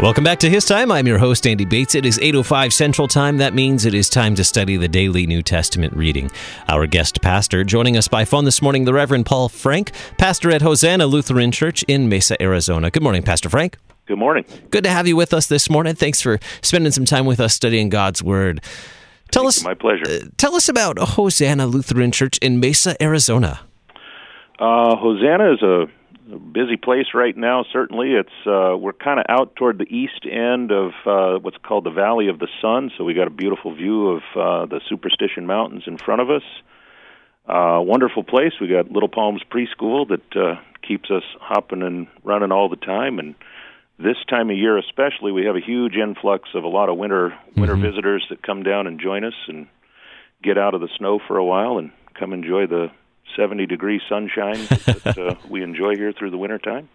Welcome back to His Time. I'm your host, Andy Bates. It is 8:05 Central Time. That means it is time to study the daily New Testament reading. Our guest pastor joining us by phone this morning, the Reverend Paul Frank, pastor at Hosanna Lutheran Church in Mesa, Arizona. Good morning, Pastor Frank. Good morning. Good to have you with us this morning. Thanks for spending some time with us studying God's Word. My pleasure. Tell us about Hosanna Lutheran Church in Mesa, Arizona. Hosanna is a busy place right now. Certainly, we're kind of out toward the east end of what's called the Valley of the Sun. So we got a beautiful view of the Superstition Mountains in front of us. Wonderful place. We got Little Palms Preschool that keeps us hopping and running all the time. And this time of year, especially, we have a huge influx of a lot of winter visitors that come down and join us and get out of the snow for a while and come enjoy the 70-degree sunshine that we enjoy here through the wintertime.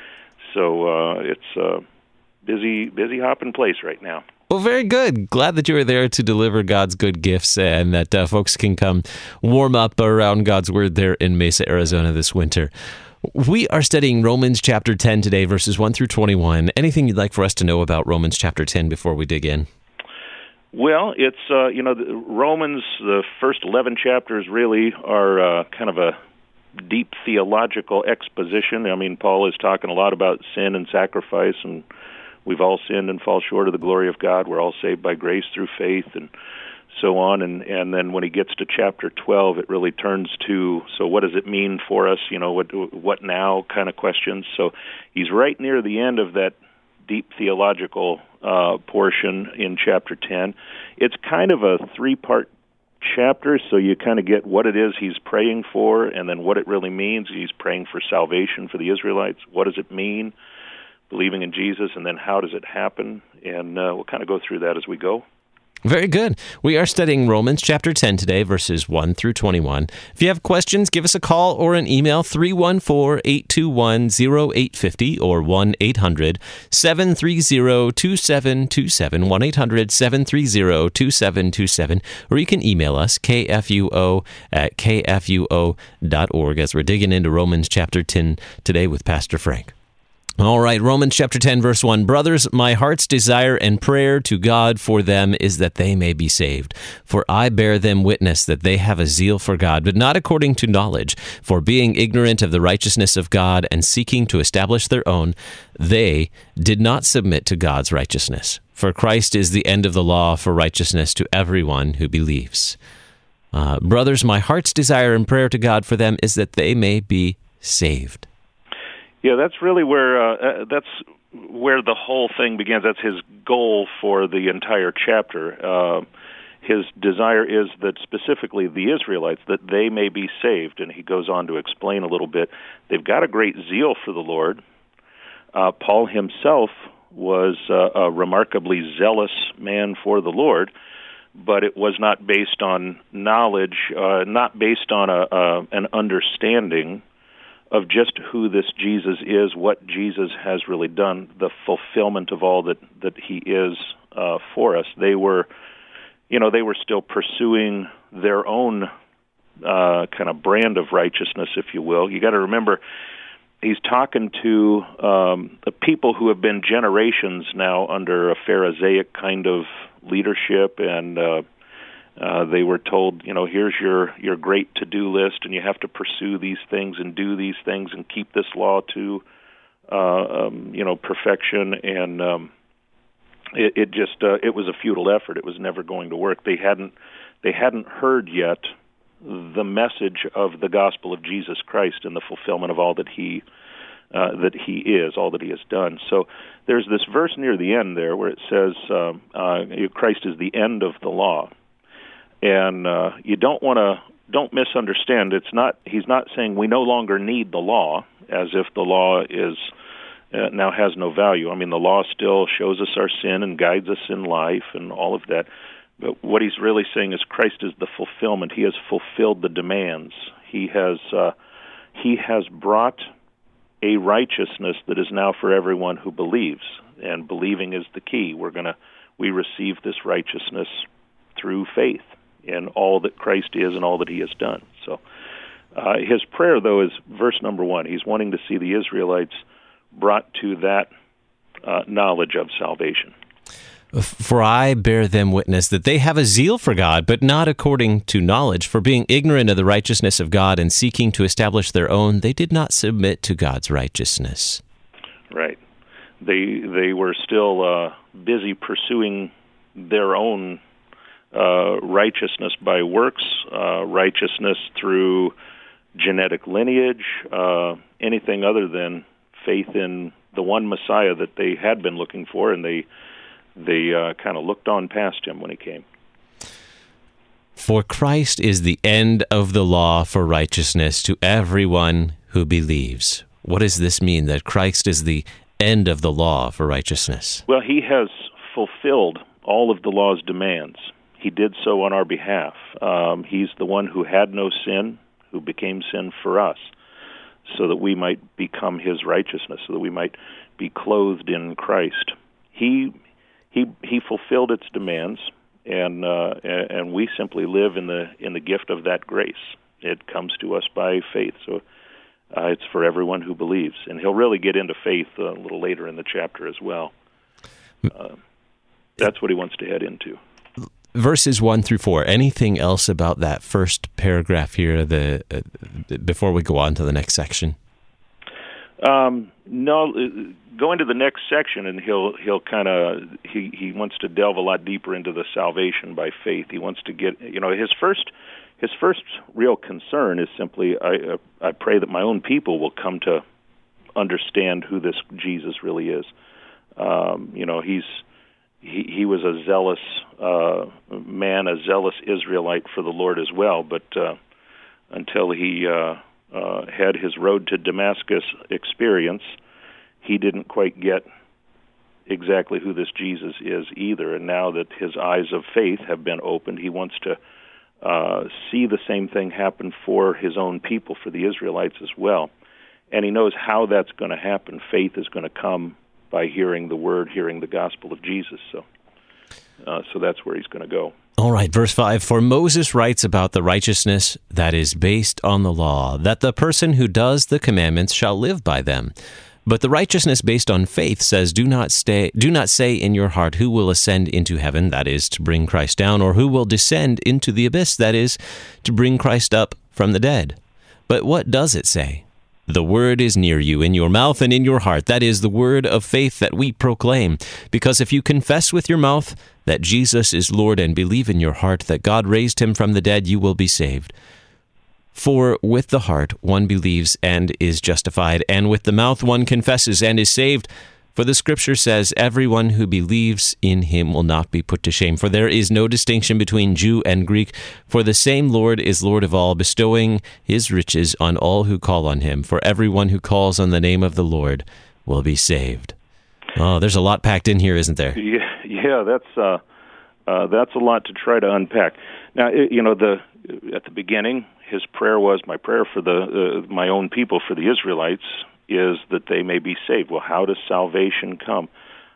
So it's a busy hopping place right now. Well, very good. Glad that you are there to deliver God's good gifts and that folks can come warm up around God's Word there in Mesa, Arizona this winter. We are studying Romans chapter 10 today, verses 1 through 21. Anything you'd like for us to know about Romans chapter 10 before we dig in? Well, it's, Romans, the first 11 chapters really are kind of a deep theological exposition. I mean, Paul is talking a lot about sin and sacrifice, and we've all sinned and fall short of the glory of God. We're all saved by grace through faith and so on. And then when he gets to chapter 12, it really turns to, so what does it mean for us? You know, what now kind of questions. So he's right near the end of that deep theological portion in chapter 10. It's kind of a three-part chapter, so you kind of get what it is he's praying for and then what it really means. He's praying for salvation for the Israelites. What does it mean, believing in Jesus, and then how does it happen? And we'll kind of go through that as we go. Very good. We are studying Romans chapter 10 today, verses 1 through 21. If you have questions, give us a call or an email, 314-821-0850 or 1-800-730-2727, 1-800-730-2727, or you can email us, kfuo@kfuo.org, as we're digging into Romans chapter 10 today with Pastor Frank. All right, Romans chapter 10, verse 1. Brothers, my heart's desire and prayer to God for them is that they may be saved. For I bear them witness that they have a zeal for God, but not according to knowledge. For being ignorant of the righteousness of God and seeking to establish their own, they did not submit to God's righteousness. For Christ is the end of the law for righteousness to everyone who believes. Brothers, my heart's desire and prayer to God for them is that they may be saved. Yeah, that's really where the whole thing begins. That's his goal for the entire chapter. His desire is that specifically the Israelites, that they may be saved, and he goes on to explain a little bit. They've got a great zeal for the Lord. Paul himself was a remarkably zealous man for the Lord, but it was not based on knowledge, not based on an understanding of just who this Jesus is, what Jesus has really done, the fulfillment of all that he is for us. They were still pursuing their own kind of brand of righteousness, if you will. You got to remember, he's talking to the people who have been generations now under a Pharisaic kind of leadership, and they were told, here's your great to-do list, and you have to pursue these things and do these things and keep this law to, perfection. And it was a futile effort. It was never going to work. They hadn't heard yet the message of the gospel of Jesus Christ and the fulfillment of all that he is, all that he has done. So there's this verse near the end there where it says, Christ is the end of the law. And you don't misunderstand. He's not saying we no longer need the law, as if the law is now has no value. I mean, the law still shows us our sin and guides us in life and all of that. But what he's really saying is Christ is the fulfillment. He has fulfilled the demands. He has brought a righteousness that is now for everyone who believes, and believing is the key. We receive this righteousness through faith in all that Christ is and all that he has done. So his prayer, though, is verse number 1. He's wanting to see the Israelites brought to that knowledge of salvation. For I bear them witness that they have a zeal for God, but not according to knowledge. For being ignorant of the righteousness of God and seeking to establish their own, they did not submit to God's righteousness. Right. They were still busy pursuing their own righteousness by works, righteousness through genetic lineage, anything other than faith in the one Messiah that they had been looking for, and they kind of looked on past him when he came. For Christ is the end of the law for righteousness to everyone who believes. What does this mean, that Christ is the end of the law for righteousness? Well, he has fulfilled all of the law's demands. He did so on our behalf. He's the one who had no sin, who became sin for us, so that we might become his righteousness, so that we might be clothed in Christ. He fulfilled its demands, and we simply live in the gift of that grace. It comes to us by faith, so it's for everyone who believes. And he'll really get into faith a little later in the chapter as well. That's what he wants to head into. Verses 1 through 4. Anything else about that first paragraph here before we go on to the next section? No. Go into the next section, and he'll kind of he wants to delve a lot deeper into the salvation by faith. He wants to get his first real concern is simply I pray that my own people will come to understand who this Jesus really is. He was a zealous man, a zealous Israelite for the Lord as well, but until he had his road to Damascus experience, he didn't quite get exactly who this Jesus is either. And now that his eyes of faith have been opened, he wants to see the same thing happen for his own people, for the Israelites as well. And he knows how that's going to happen. Faith is going to come by hearing the word, hearing the gospel of Jesus. So that's where he's going to go. All right, verse 5, for Moses writes about the righteousness that is based on the law, that the person who does the commandments shall live by them. But the righteousness based on faith says, do not say in your heart, who will ascend into heaven, that is, to bring Christ down, or who will descend into the abyss, that is, to bring Christ up from the dead. But what does it say? The word is near you, in your mouth and in your heart. That is the word of faith that we proclaim. Because if you confess with your mouth that Jesus is Lord and believe in your heart that God raised him from the dead, you will be saved. For with the heart one believes and is justified, and with the mouth one confesses and is saved. For the Scripture says, everyone who believes in him will not be put to shame. For there is no distinction between Jew and Greek, for the same Lord is Lord of all, bestowing his riches on all who call on him. For everyone who calls on the name of the Lord will be saved. Oh, there's a lot packed in here, isn't there? Yeah, that's a lot to try to unpack. Now, at the beginning, his prayer was, my prayer for my own people, for the Israelites, is that they may be saved. Well, how does salvation come?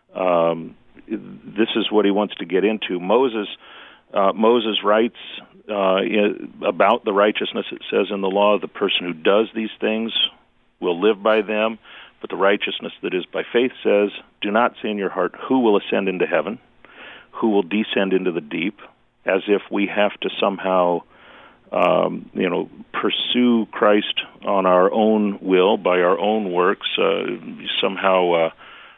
This is what he wants to get into. Moses writes about the righteousness. It says in the law, the person who does these things will live by them. But the righteousness that is by faith says, do not say in your heart, who will ascend into heaven, who will descend into the deep, as if we have to somehow pursue Christ on our own will, by our own works, somehow,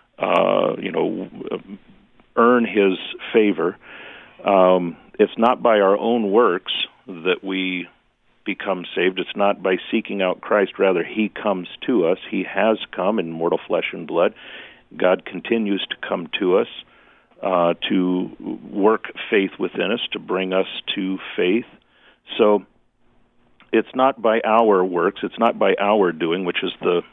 earn his favor. It's not by our own works that we become saved. It's not by seeking out Christ. Rather, he comes to us. He has come in mortal flesh and blood. God continues to come to us, to work faith within us, to bring us to faith. So it's not by our works, it's not by our doing, which is the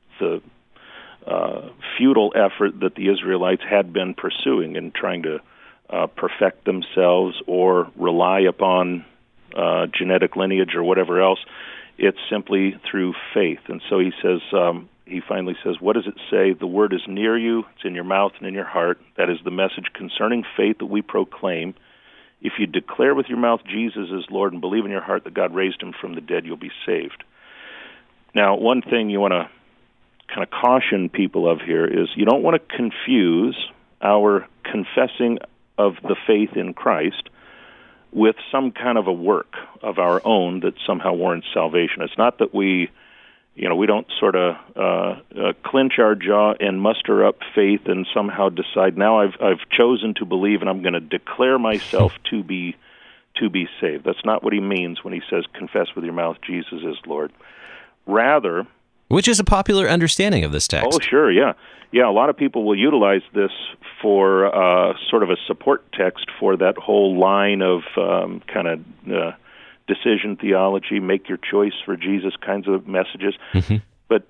futile effort that the Israelites had been pursuing in trying to perfect themselves or rely upon genetic lineage or whatever else. It's simply through faith. And so he says, he finally says, what does it say? The word is near you, it's in your mouth and in your heart. That is the message concerning faith that we proclaim. If you declare with your mouth Jesus is Lord and believe in your heart that God raised him from the dead, you'll be saved. Now, one thing you want to kind of caution people of here is you don't want to confuse our confessing of the faith in Christ with some kind of a work of our own that somehow warrants salvation. It's not that we don't sort of clench our jaw and muster up faith and somehow decide, now I've chosen to believe and I'm going to declare myself to be saved. That's not what he means when he says, confess with your mouth Jesus is Lord. Rather... Which is a popular understanding of this text. Oh, sure, yeah. Yeah, a lot of people will utilize this for sort of a support text for that whole line of decision theology, make your choice for Jesus kinds of messages. Mm-hmm. But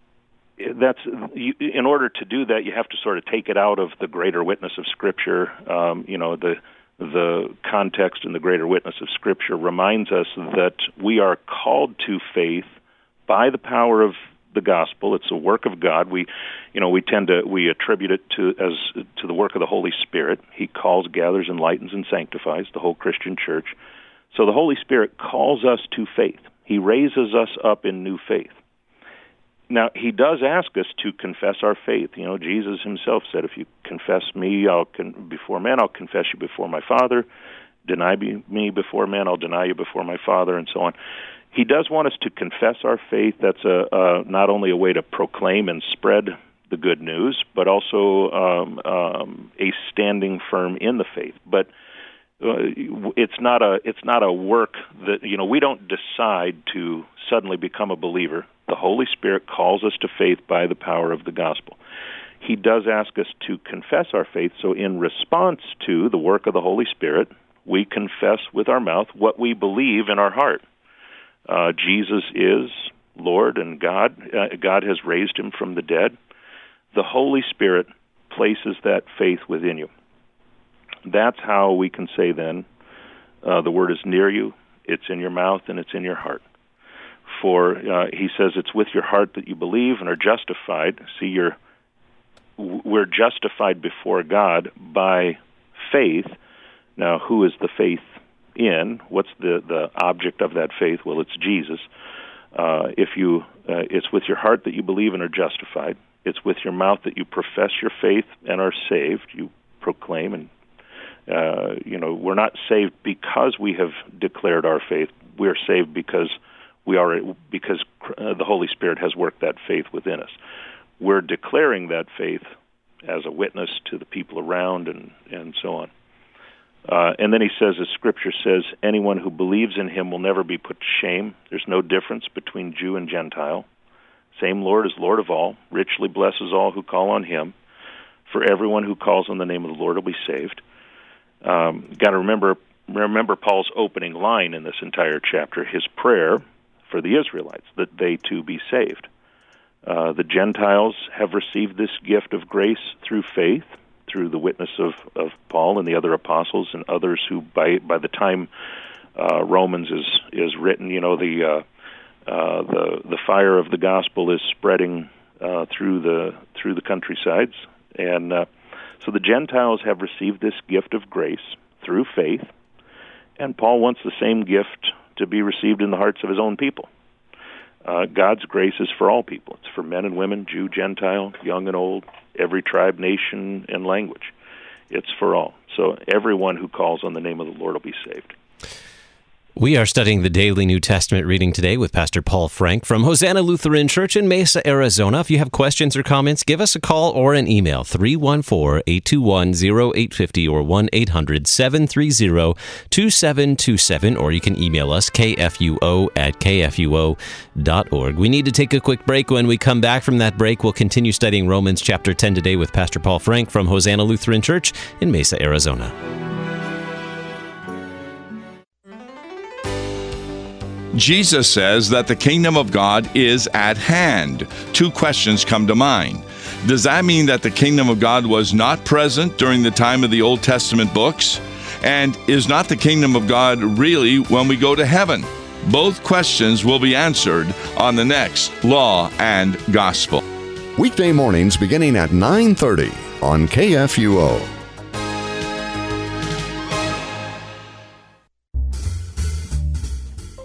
in order to do that, you have to sort of take it out of the greater witness of Scripture. The context and the greater witness of Scripture reminds us that we are called to faith by the power of the gospel. It's a work of God. We attribute it to the work of the Holy Spirit. He calls, gathers, enlightens, and sanctifies the whole Christian church. So the Holy Spirit calls us to faith. He raises us up in new faith. Now, he does ask us to confess our faith. Jesus himself said, if you confess me before men, I'll confess you before my Father. Deny me before men, I'll deny you before my Father, and so on. He does want us to confess our faith. That's not only a way to proclaim and spread the good news, but also a standing firm in the faith. But it's not a work that we don't decide to suddenly become a believer. The Holy Spirit calls us to faith by the power of the gospel. He does ask us to confess our faith. So in response to the work of the Holy Spirit, we confess with our mouth what we believe in our heart. Jesus is Lord and God. God has raised him from the dead. The Holy Spirit places that faith within you. That's how we can say then, the word is near you, it's in your mouth, and it's in your heart. For he says it's with your heart that you believe and are justified. See, we're justified before God by faith. Now, who is the faith in? What's the object of that faith? Well, it's Jesus. It's with your heart that you believe and are justified. It's with your mouth that you profess your faith and are saved. You proclaim, and we're not saved because we have declared our faith. We are saved because the Holy Spirit has worked that faith within us. We're declaring that faith as a witness to the people around, and so on. And then he says, as Scripture says, anyone who believes in him will never be put to shame. There's no difference between Jew and Gentile. Same Lord is Lord of all, richly blesses all who call on him. For everyone who calls on the name of the Lord will be saved. Got to remember Paul's opening line in this entire chapter, his prayer for the Israelites, that they too be saved. The Gentiles have received this gift of grace through faith, through the witness of Paul and the other apostles and others who, by the time Romans is written, the fire of the gospel is spreading through the countrysides, and so the Gentiles have received this gift of grace through faith, and Paul wants the same gift to be received in the hearts of his own people. God's grace is for all people. It's for men and women, Jew, Gentile, young and old, every tribe, nation, and language. It's for all. So everyone who calls on the name of the Lord will be saved. We are studying the Daily New Testament reading today with Pastor Paul Frank from Hosanna Lutheran Church in Mesa, Arizona. If you have questions or comments, give us a call or an email, 314-821-0850 or 1-800-730-2727, or you can email us, kfuo@kfuo.org. We need to take a quick break. When we come back from that break, we'll continue studying Romans chapter 10 today with Pastor Paul Frank from Hosanna Lutheran Church in Mesa, Arizona. Jesus says that the kingdom of God is at hand. Two questions come to mind. Does that mean that the kingdom of God was not present during the time of the Old Testament books? And is not the kingdom of God really when we go to heaven? Both questions will be answered on the next Law and Gospel. Weekday mornings beginning at 9:30 on KFUO.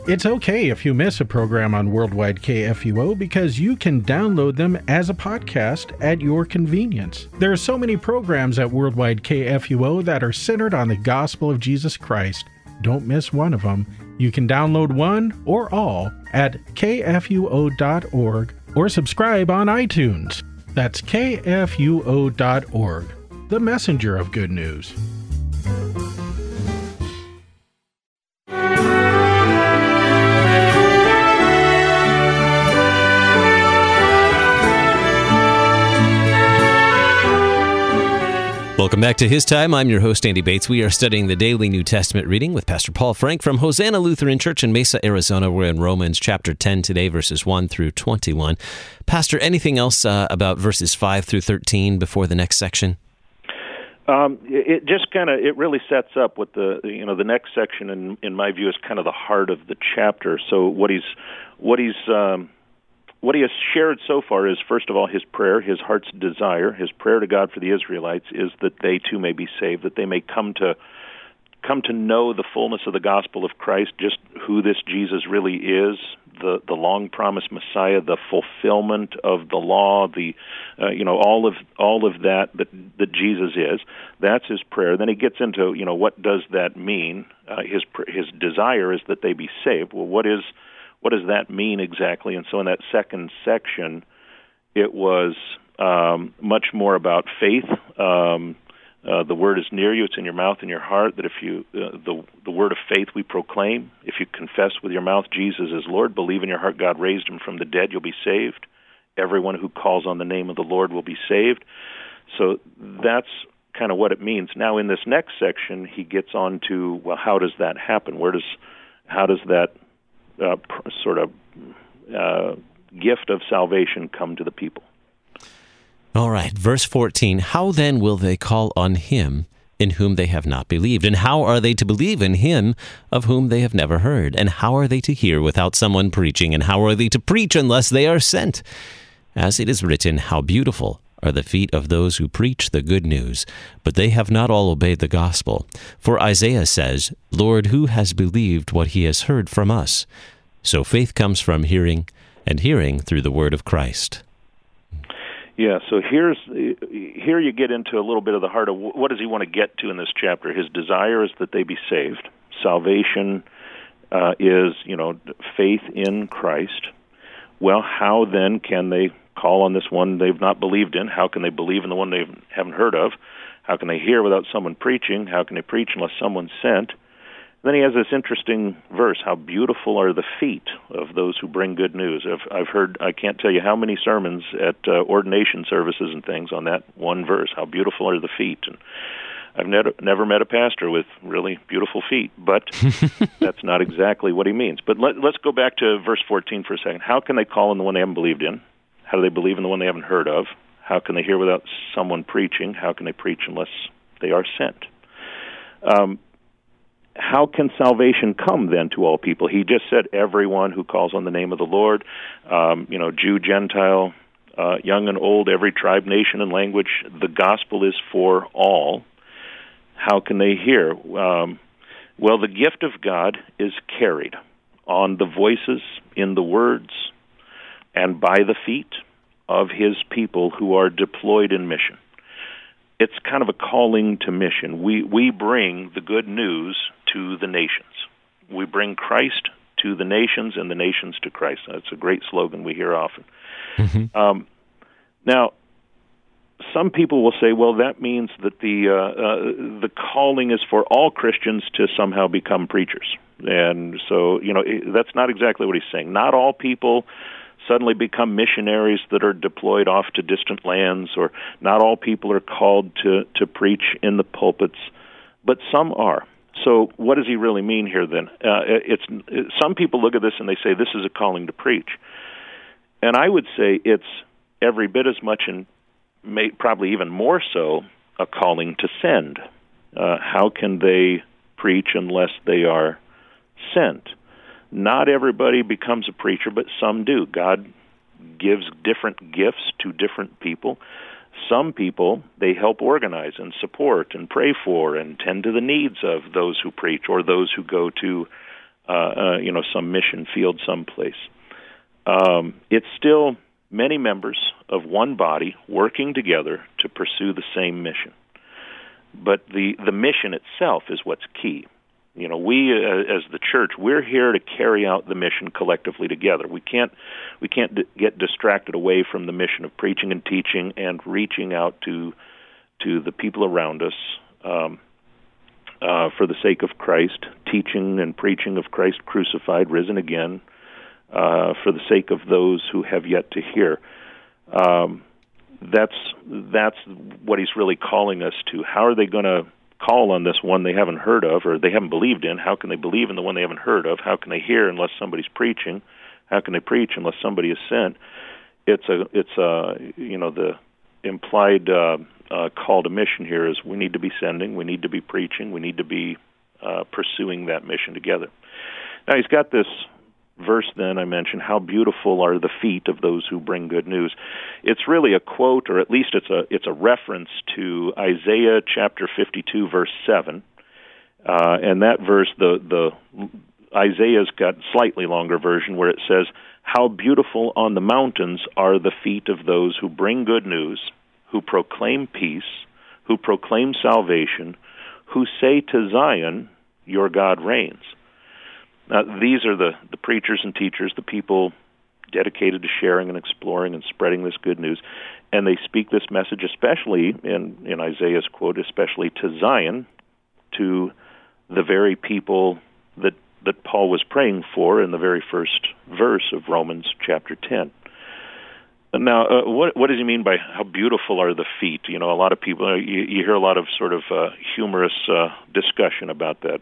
It's okay if you miss a program on Worldwide KFUO because you can download them as a podcast at your convenience. There are so many programs at Worldwide KFUO that are centered on the gospel of Jesus Christ. Don't miss one of them. You can download one or all at kfuo.org or subscribe on iTunes. That's kfuo.org, the messenger of good news. Welcome back to His Time. I'm your host, Andy Bates. We are studying the daily New Testament reading with Pastor Paul Frank from Hosanna Lutheran Church in Mesa, Arizona. We're in Romans chapter 10 today, verses 1 through 21. Pastor, anything else about verses 5 through 13 before the next section? It just it really sets up what the next section, in my view, is kind of the heart of the chapter. So what he has shared so far is, first of all, his prayer, his heart's desire, his prayer to God for the Israelites is that they too may be saved, that they may come to know the fullness of the gospel of Christ, just who this Jesus really is, the long-promised Messiah, the fulfillment of the law, all of that Jesus is. That's his prayer. Then he gets into, what does that mean? His desire is that they be saved. Well, what does that mean exactly? And so in that second section, it was much more about faith. The word is near you; it's in your mouth and your heart. That if you the word of faith we proclaim, if you confess with your mouth Jesus is Lord, believe in your heart God raised him from the dead, you'll be saved. Everyone who calls on the name of the Lord will be saved. So that's kind of what it means. Now, in this next section, he gets on to, well, how does that happen? How does that gift of salvation come to the people? All right, verse 14, how then will they call on him in whom they have not believed? And how are they to believe in him of whom they have never heard? And how are they to hear without someone preaching? And how are they to preach unless they are sent? As it is written, how beautiful are the feet of those who preach the good news, but they have not all obeyed the gospel. For Isaiah says, Lord, who has believed what he has heard from us? So faith comes from hearing, and hearing through the word of Christ. Yeah, so here you get into a little bit of the heart of what does he want to get to in this chapter. His desire is that they be saved. Salvation is, faith in Christ. Well, how then can they call on this one they've not believed in? How can they believe in the one they haven't heard of? How can they hear without someone preaching? How can they preach unless someone's sent? Then he has this interesting verse, how beautiful are the feet of those who bring good news. I've heard, I can't tell you how many sermons at ordination services and things on that one verse, how beautiful are the feet. And I've never met a pastor with really beautiful feet, but that's not exactly what he means. But let's go back to verse 14 for a second. How can they call on the one they haven't believed in? How do they believe in the one they haven't heard of? How can they hear without someone preaching? How can they preach unless they are sent? How can salvation come then to all people? He just said everyone who calls on the name of the Lord, Jew, Gentile, young and old, every tribe, nation, and language. The gospel is for all. How can they hear? Well, the gift of God is carried on the voices, in the words, and by the feet of his people who are deployed in mission. It's kind of a calling to mission. We bring the good news to the nations. We bring Christ to the nations and the nations to Christ. That's a great slogan we hear often. Mm-hmm. Now, some people will say, well, that means that the calling is for all Christians to somehow become preachers. And so, that's not exactly what he's saying. Not all people suddenly become missionaries that are deployed off to distant lands, or not all people are called to preach in the pulpits, but some are. So what does he really mean here then? Some people look at this and they say this is a calling to preach. And I would say it's every bit as much, and probably even more so, a calling to send. How can they preach unless they are sent? Not everybody becomes a preacher, but some do. God gives different gifts to different people. Some people, they help organize and support and pray for and tend to the needs of those who preach or those who go to some mission field someplace. It's still many members of one body working together to pursue the same mission. But the mission itself is what's key. We as the church, we're here to carry out the mission collectively together. We can't get distracted away from the mission of preaching and teaching and reaching out to the people around us for the sake of Christ, teaching and preaching of Christ crucified, risen again, for the sake of those who have yet to hear. That's what he's really calling us to. How are they going to call on this one they haven't heard of or they haven't believed in? How can they believe in the one they haven't heard of? How can they hear unless somebody's preaching? How can they preach unless somebody is sent? It's the implied call to mission here is we need to be sending, we need to be preaching, we need to be pursuing that mission together. Now he's got this verse then I mentioned, how beautiful are the feet of those who bring good news. It's really a quote, or at least it's a reference to Isaiah chapter 52, verse 7. And that verse, the Isaiah's got a slightly longer version where it says, how beautiful on the mountains are the feet of those who bring good news, who proclaim peace, who proclaim salvation, who say to Zion, your God reigns. Now, these are the preachers and teachers, the people dedicated to sharing and exploring and spreading this good news. And they speak this message, especially in Isaiah's quote, especially to Zion, to the very people that Paul was praying for in the very first verse of Romans chapter 10. Now, what does he mean by how beautiful are the feet? A lot of people, you hear a lot of sort of humorous discussion about that.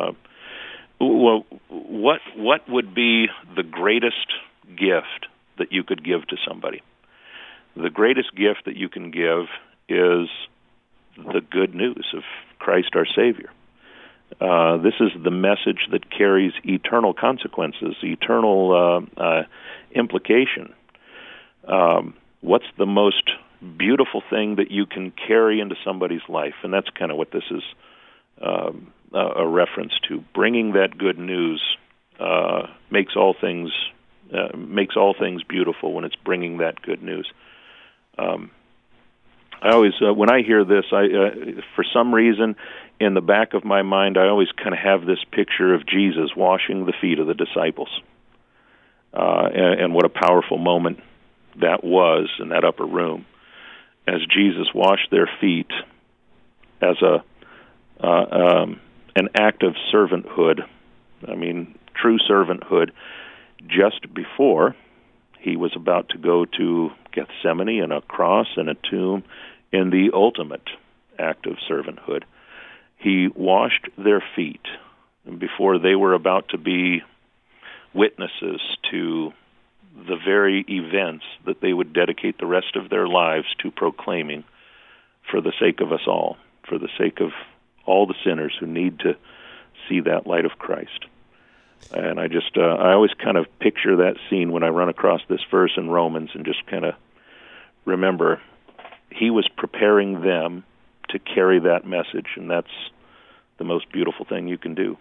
Well, what would be the greatest gift that you could give to somebody? The greatest gift that you can give is the good news of Christ our Savior. This is the message that carries eternal consequences, eternal implication. What's the most beautiful thing that you can carry into somebody's life? And that's kind of what this is a reference to. Bringing that good news makes all things beautiful when it's bringing that good news. I always, when I hear this, for some reason, in the back of my mind, I always kind of have this picture of Jesus washing the feet of the disciples, and what a powerful moment that was in that upper room, as Jesus washed their feet as an act of servanthood. I mean, true servanthood, just before he was about to go to Gethsemane and a cross and a tomb in the ultimate act of servanthood. He washed their feet before they were about to be witnesses to the very events that they would dedicate the rest of their lives to proclaiming for the sake of us all, for the sake of all the sinners who need to see that light of Christ. And I always kind of picture that scene when I run across this verse in Romans and just kind of remember he was preparing them to carry that message, and that's the most beautiful thing you can do.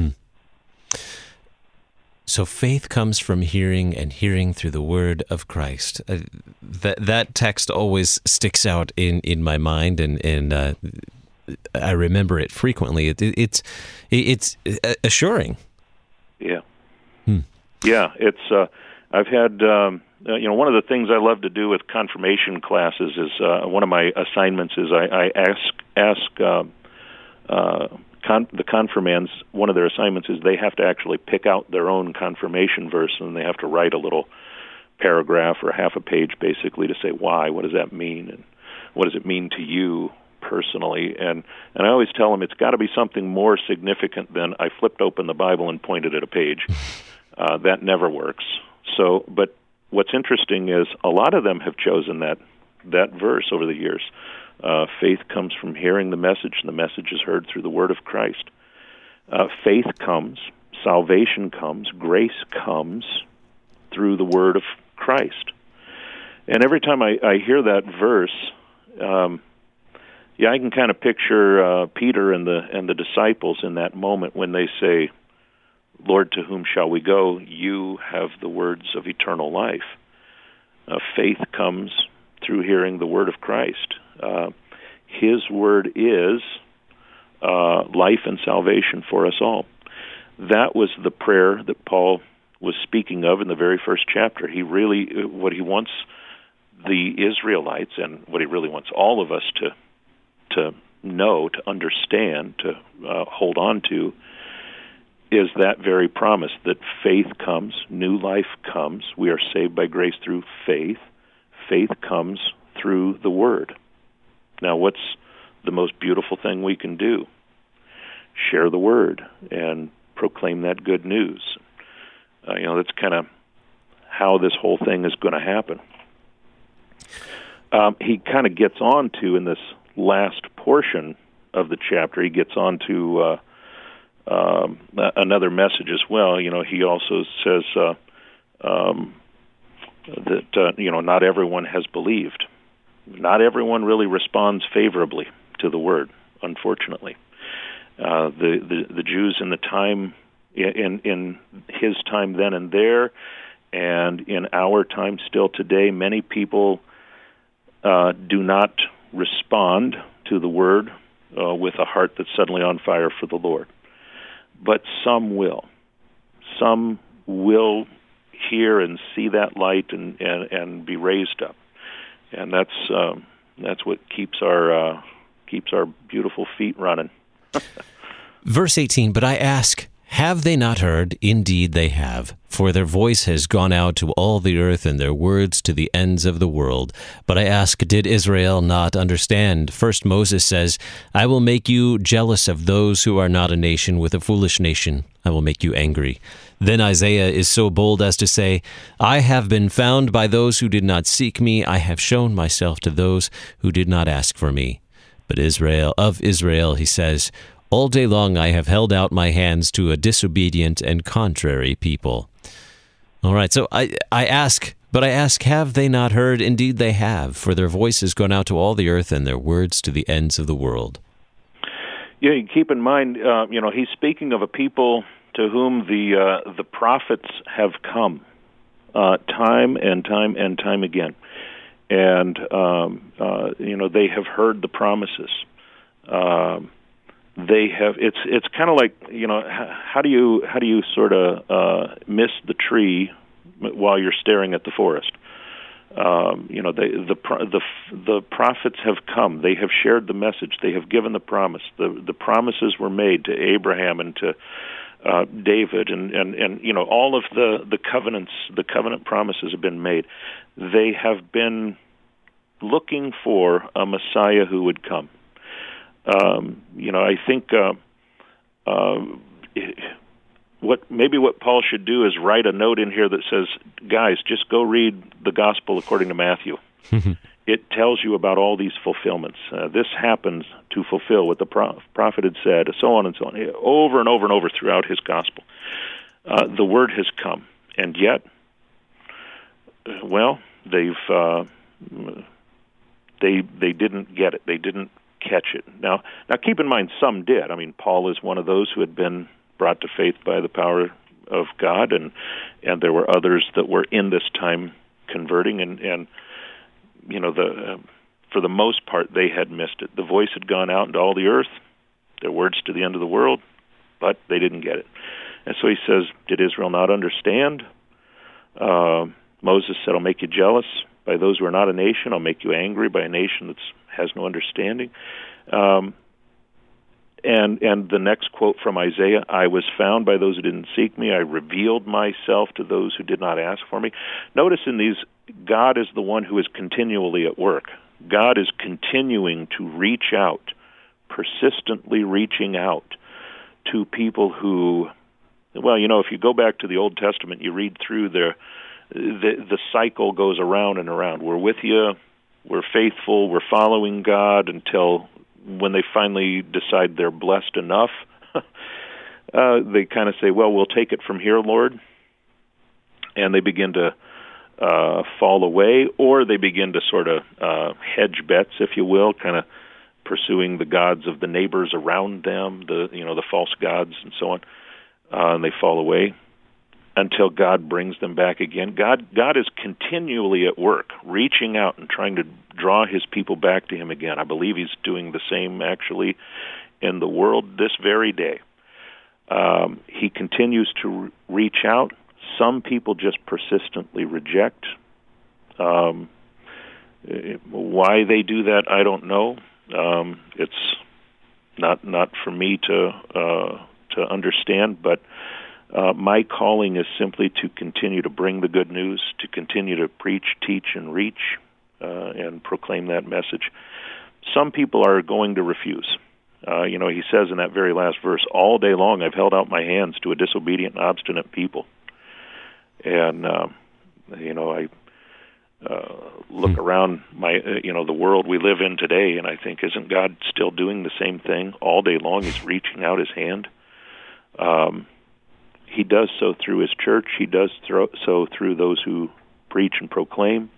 So faith comes from hearing, and hearing through the word of Christ. That text always sticks out in my mind, and I remember it frequently. It's assuring. Yeah. Yeah, it's. I've had. One of the things I love to do with confirmation classes is one of my assignments is I ask the confirmands, one of their assignments is they have to actually pick out their own confirmation verse, and they have to write a little paragraph or half a page basically to say why, what does that mean, and what does it mean to you personally. And I always tell them it's got to be something more significant than I flipped open the Bible and pointed at a page. That never works. So, but what's interesting is a lot of them have chosen that verse over the years. Faith comes from hearing the message, and the message is heard through the word of Christ. Faith comes, salvation comes, grace comes through the word of Christ. And every time I hear that verse, I can kind of picture Peter and the disciples in that moment when they say, Lord, to whom shall we go? You have the words of eternal life. Faith comes through hearing the word of Christ. His word is life and salvation for us all. That was the prayer that Paul was speaking of in the very first chapter. What he wants the Israelites, and what he really wants all of us to know, to understand, to hold on to, is that very promise that faith comes, new life comes. We are saved by grace through faith. Faith comes through the Word. Now, what's the most beautiful thing we can do? Share the Word and proclaim that good news. That's kind of how this whole thing is going to happen. He kind of gets on to, in this last portion of the chapter, he gets on to another message as well. He also says that not everyone has believed. Not everyone really responds favorably to the word, unfortunately. The Jews in the time, in his time then and there, and in our time still today, many people do not respond to the word with a heart that's suddenly on fire for the Lord. But some will. Some will hear and see that light and be raised up, and that's what keeps our beautiful feet running. Verse 18, but I ask, have they not heard? Indeed they have. For their voice has gone out to all the earth, and their words to the ends of the world. But I ask, did Israel not understand? First Moses says, I will make you jealous of those who are not a nation with a foolish nation. I will make you angry. Then Isaiah is so bold as to say, I have been found by those who did not seek me. I have shown myself to those who did not ask for me. But of Israel, he says, all day long I have held out my hands to a disobedient and contrary people. All right, so I ask, have they not heard? Indeed they have, for their voice has gone out to all the earth, and their words to the ends of the world. Yeah, you keep in mind, he's speaking of a people to whom the prophets have come time and time and time again. And, they have heard the promises. They have. It's kind of like, how do you sort of miss the tree while you're staring at the forest? The prophets have come. They have shared the message. They have given the promise. The promises were made to Abraham and to David, and all of the covenants. The covenant promises have been made. They have been looking for a Messiah who would come. I think what Paul should do is write a note in here that says, guys, just go read the gospel according to Matthew. It tells you about all these fulfillments. This happens to fulfill what the prophet had said, so on and so on, over and over and over throughout his gospel. The word has come, and yet, they didn't get it. They didn't catch it. Now keep in mind, some did. I mean, Paul is one of those who had been brought to faith by the power of God, and there were others that were in this time converting, and for the most part, they had missed it. The voice had gone out into all the earth, their words to the end of the world, but they didn't get it. And so he says, did Israel not understand? Moses said, I'll make you jealous by those who are not a nation. I'll make you angry by a nation that has no understanding. And the next quote from Isaiah, I was found by those who didn't seek me. I revealed myself to those who did not ask for me. Notice in these, God is the one who is continually at work. God is continuing to reach out, persistently reaching out to people who, if you go back to the Old Testament, you read through the cycle goes around and around. We're with you, we're faithful, we're following God until when they finally decide they're blessed enough, they kind of say, we'll take it from here, Lord. And they begin to fall away, or they begin to sort of hedge bets, if you will, kind of pursuing the gods of the neighbors around them, the false gods and so on. and they fall away until God brings them back again. God is continually at work, reaching out and trying to draw his people back to him again. I believe he's doing the same, actually, in the world this very day. He continues to reach out. Some people just persistently reject. Why they do that, I don't know. It's not for me to understand, but my calling is simply to continue to bring the good news, to continue to preach, teach, and reach, and proclaim that message. Some people are going to refuse. He says in that very last verse, all day long I've held out my hands to a disobedient and obstinate people. And, I look around the world we live in today, and I think, isn't God still doing the same thing? All day long he's reaching out his hand. He does so through his church. He does so through those who preach and proclaim.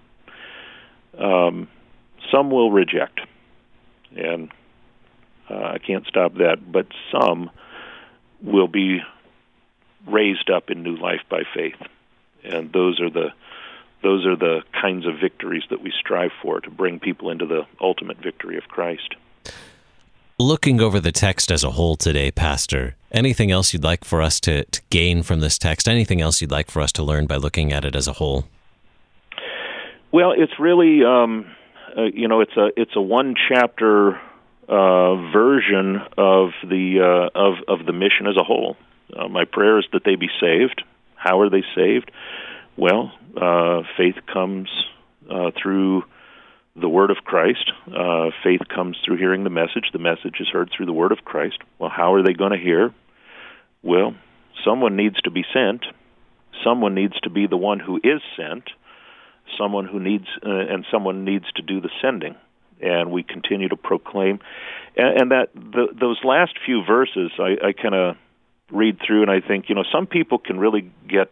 Some will reject, and I can't stop that, but some will be raised up in new life by faith. And those are the kinds of victories that we strive for, to bring people into the ultimate victory of Christ. Looking over the text as a whole today, Pastor, anything else you'd like for us to gain from this text? Anything else you'd like for us to learn by looking at it as a whole? Well, it's really, it's a one chapter version of the mission as a whole. My prayer is that they be saved. How are they saved? Well, faith comes through the word of Christ. Faith comes through hearing the message. The message is heard through the word of Christ. Well, how are they going to hear? Well, someone needs to be sent. Someone needs to be the one who is sent. Someone needs to do the sending. And we continue to proclaim. And that those last few verses, I kind of read through, and I think, some people can really get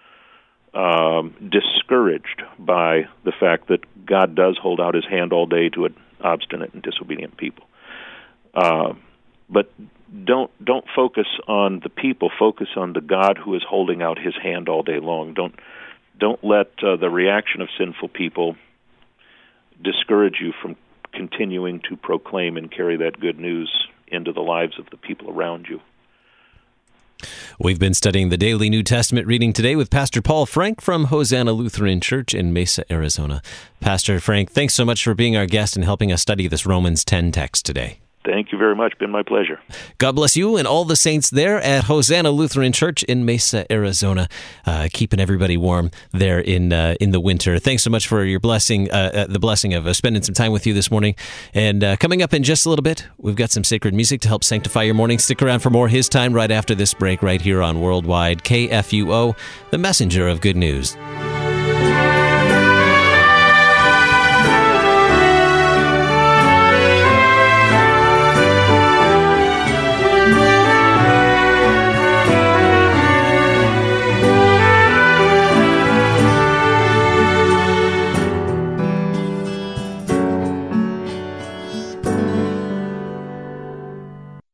discouraged by the fact that God does hold out his hand all day to an obstinate and disobedient people. But don't focus on the people. Focus on the God who is holding out his hand all day long. Don't let the reaction of sinful people discourage you from continuing to proclaim and carry that good news into the lives of the people around you. We've been studying the Daily New Testament reading today with Pastor Paul Frank from Hosanna Lutheran Church in Mesa, Arizona. Pastor Frank, thanks so much for being our guest and helping us study this Romans 10 text today. Thank you very much. Been my pleasure. God bless you and all the saints there at Hosanna Lutheran Church in Mesa, Arizona, keeping everybody warm there in the winter. Thanks so much for your blessing, the blessing of spending some time with you this morning. And coming up in just a little bit, we've got some sacred music to help sanctify your morning. Stick around for more His Time right after this break right here on Worldwide KFUO, the messenger of good news.